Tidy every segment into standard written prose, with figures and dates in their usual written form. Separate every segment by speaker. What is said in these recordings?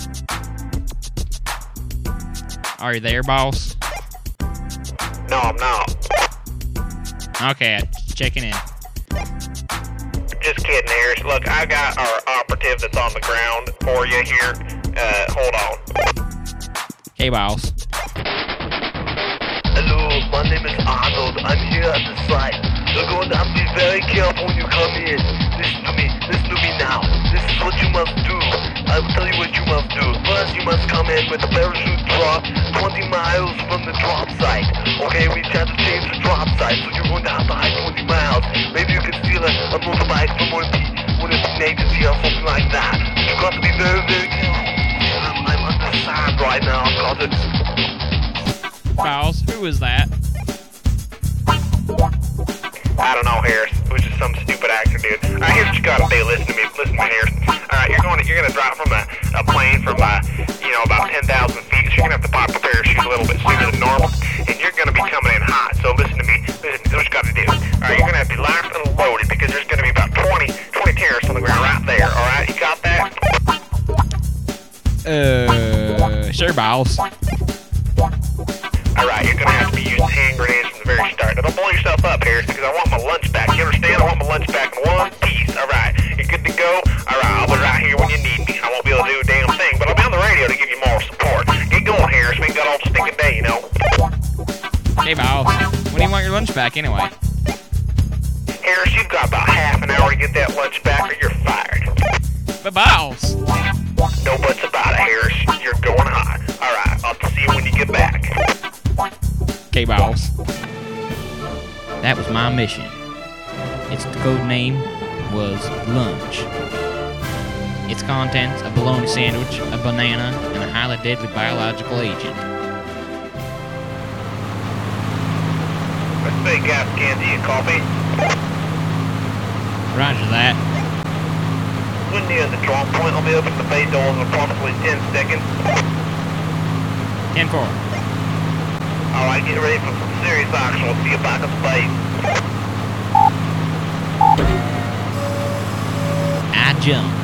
Speaker 1: Are you there, boss?
Speaker 2: No, I'm not.
Speaker 1: Okay, checking in.
Speaker 2: Just kidding, Harris. Look, I got our operative that's on the ground for you here. Hold on.
Speaker 1: Hey, boss.
Speaker 3: Hello, my name is Arnold. I'm here at the site. You're going to have to be very careful when you come in. Listen to me now. This is what you must do. I will tell you what you must do. First, you must come in with a parachute drop 20 miles from the drop site. Okay, we have to change the drop site, so you're going to have to hike 20 miles. Maybe you can steal a motorbike from one of the agency or something like that. But you've got to be very, very careful. I'm under sand right now, because it's...
Speaker 1: Boss, who is that?
Speaker 2: I don't know, Harris. It was just some stupid actor, dude. Alright, here's what you gotta do. Listen to me, Harris. Alright, you're gonna drop from a plane from about 10,000 feet, so you're gonna have to pop a parachute a little bit sooner than normal, and you're gonna be coming in hot. So listen to me. Listen to what you gotta do. Alright, you're gonna have to be locked and loaded because there's gonna be about 20 terrorists on the ground right there. Alright, you got that?
Speaker 1: Sure, boss.
Speaker 2: Alright, you're gonna have to be using hand grenades from the very start. Now don't blow yourself up, Harris, because I want my lunch back. You understand? I want my lunch back in one piece. Alright, you're good to go? Alright, I'll be right here when you need me. I won't be able to do a damn thing, but I'll be on the radio to give you more support. Get going, Harris. We ain't got all the stinking day, you know?
Speaker 1: Hey, boss. When do you want your lunch back, anyway?
Speaker 2: Harris, you've got about half an hour to get that lunch back or you're fired.
Speaker 1: But, boss!
Speaker 2: No buts about it, Harris. You're going hot. Alright, I'll see you when you get back.
Speaker 1: Okay, boss. That was my mission. Its code name was Lunch. Its contents, a bologna sandwich, a banana, and a highly deadly biological agent.
Speaker 2: Let's say gas candy and coffee.
Speaker 1: Roger that.
Speaker 2: When near the drop point, I'll be opening the bay doors in approximately 10 seconds.
Speaker 1: 10-4.
Speaker 2: Alright, get ready for some serious action. We'll see you back at the base.
Speaker 1: I jumped.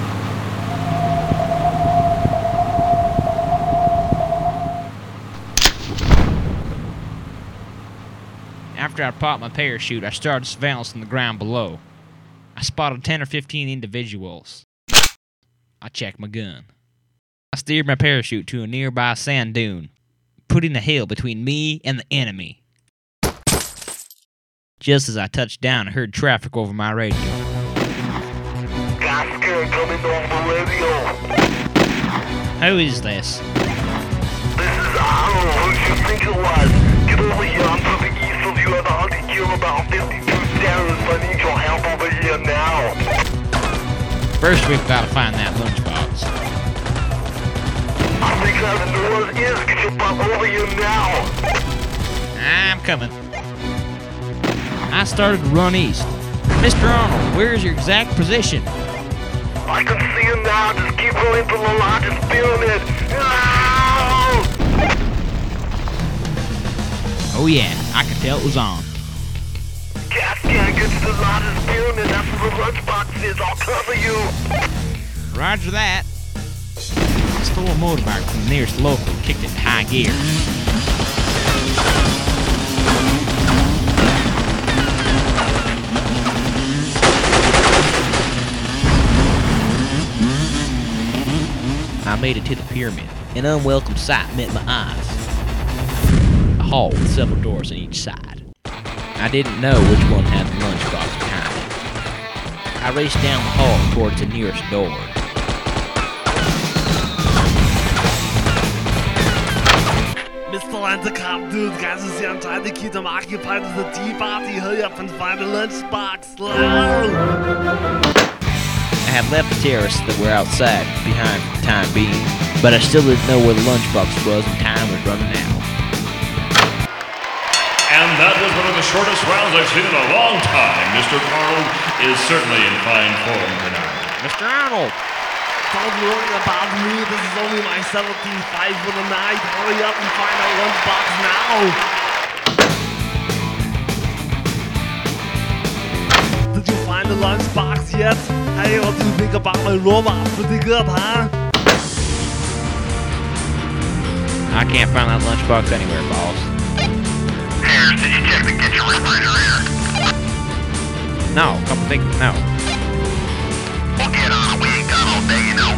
Speaker 1: After I popped my parachute, I started surveillance on the ground below. I spotted 10 or 15 individuals. I checked my gun. I steered my parachute to a nearby sand dune, putting a hill between me and the enemy. Just as I touched down, I heard traffic over my radio.
Speaker 3: Gas scared coming over the radio.
Speaker 1: Who is this?
Speaker 3: This is Arnold. Who do you think it was? Get over here. I'm to the east of you. I've already killed about 52 terrorists. I need your help over here now.
Speaker 1: First, we've got to find that lunchbox.
Speaker 3: I think I know what it is. Get your butt over here now.
Speaker 1: I'm coming. I started to run east. Mr. Arnold, where is your exact position?
Speaker 3: I can see you now. Just keep going to the largest pyramid. No!
Speaker 1: Oh yeah, I could tell it was on.
Speaker 3: Gas can't get to the largest pyramid. That's where the lunchbox is. I'll cover you.
Speaker 1: Roger that. I stole a motorbike from the nearest local and kicked it to high gear. I made it to the pyramid. An unwelcome sight met my eyes. A hall with several doors on each side. I didn't know which one had the lunchbox behind it. I raced down the hall towards the nearest door.
Speaker 4: Mr. Rent-A-Cop, dude, guys, is here. I'm trying to keep them occupied with the tea party. Hurry up and find the lunchbox.
Speaker 1: I had left the terrorists that were outside behind for the time being, but I still didn't know where the lunchbox was and time was running out.
Speaker 5: And that was one of the shortest rounds I've seen in a long time. Mr. Arnold is certainly in fine form tonight.
Speaker 1: Mr. Arnold!
Speaker 4: Don't worry about me. This is only my 75 for the night. Hurry up and find our lunchbox now. Did you find the lunchbox yet? Hey, what do you think about my robot? Pretty good, huh?
Speaker 1: I can't find that lunchbox anywhere, boss.
Speaker 2: Harris, did you check the kitchen refrigerator?
Speaker 1: No, come think, no.
Speaker 2: We'll get on it. We ain't got all day, you know.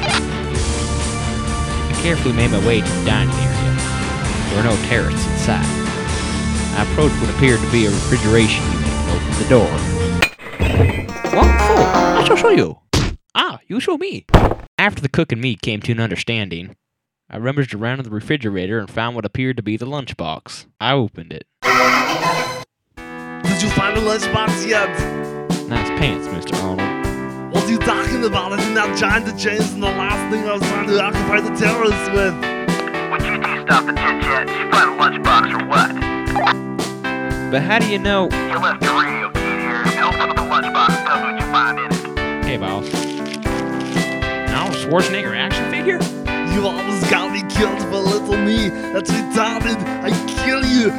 Speaker 1: I carefully made my way to the dining area. There were no terrorists inside. I approached what appeared to be a refrigeration unit and opened the door. What? Oh, I shall show you. Ah, you show me. After the cook and me came to an understanding, I rummaged around in the refrigerator and found what appeared to be the lunchbox. I opened it.
Speaker 4: Did you find the lunchbox yet?
Speaker 1: Nice pants, Mr. Arnold.
Speaker 4: What are you talking about? I did not join the chains and the last thing I was trying to occupy the terrorists with.
Speaker 3: Would you two stop the chit-chat? Did you find a lunchbox or what?
Speaker 1: But how do you know?
Speaker 3: You left your radio key here. Open up the lunchbox and tell me what you find in it.
Speaker 1: Hey, boss. Arnold Schwarzenegger action figure?
Speaker 4: You almost got me killed for little me. That's retarded. I kill you.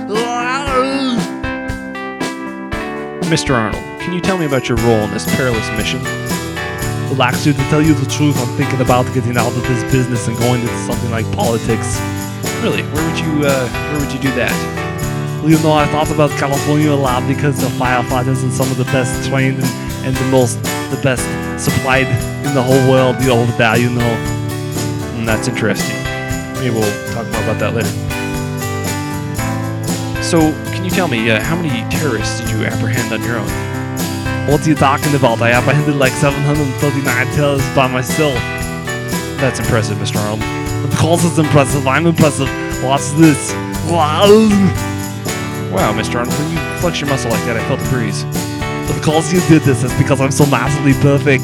Speaker 6: Mr. Arnold, can you tell me about your role in this perilous mission?
Speaker 4: Well, actually, to tell you the truth, I'm thinking about getting out of this business and going into something like politics.
Speaker 6: Really? Where would you do that?
Speaker 4: Well, you know, I thought about California a lot because the firefighters are some of the best trained and the best supplied in the whole world, over there, you know.
Speaker 6: That's interesting. Maybe we'll talk more about that later. So, can you tell me, how many terrorists did you apprehend on your own?
Speaker 4: What are you talking about? I apprehended like 739 terrorists by myself.
Speaker 6: That's impressive, Mr. Arnold.
Speaker 4: Of course it's impressive. I'm impressive. Watch this.
Speaker 6: Wow, Mr. Arnold, when you flex your muscle like that, I felt a breeze.
Speaker 4: Of course you did this. It's because I'm so massively perfect.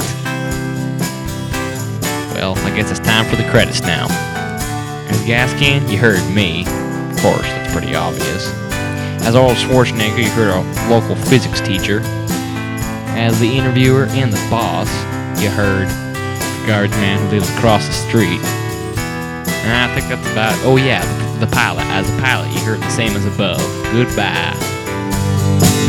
Speaker 1: Well, I guess it's time for the credits now. As Gaskin, you heard me. Of course, that's pretty obvious. As Arnold Schwarzenegger, you heard our local physics teacher. As the interviewer and the boss, you heard the guardsman who lives across the street. And I think that's about it. Oh yeah, the pilot. As a pilot, you heard the same as above. Goodbye.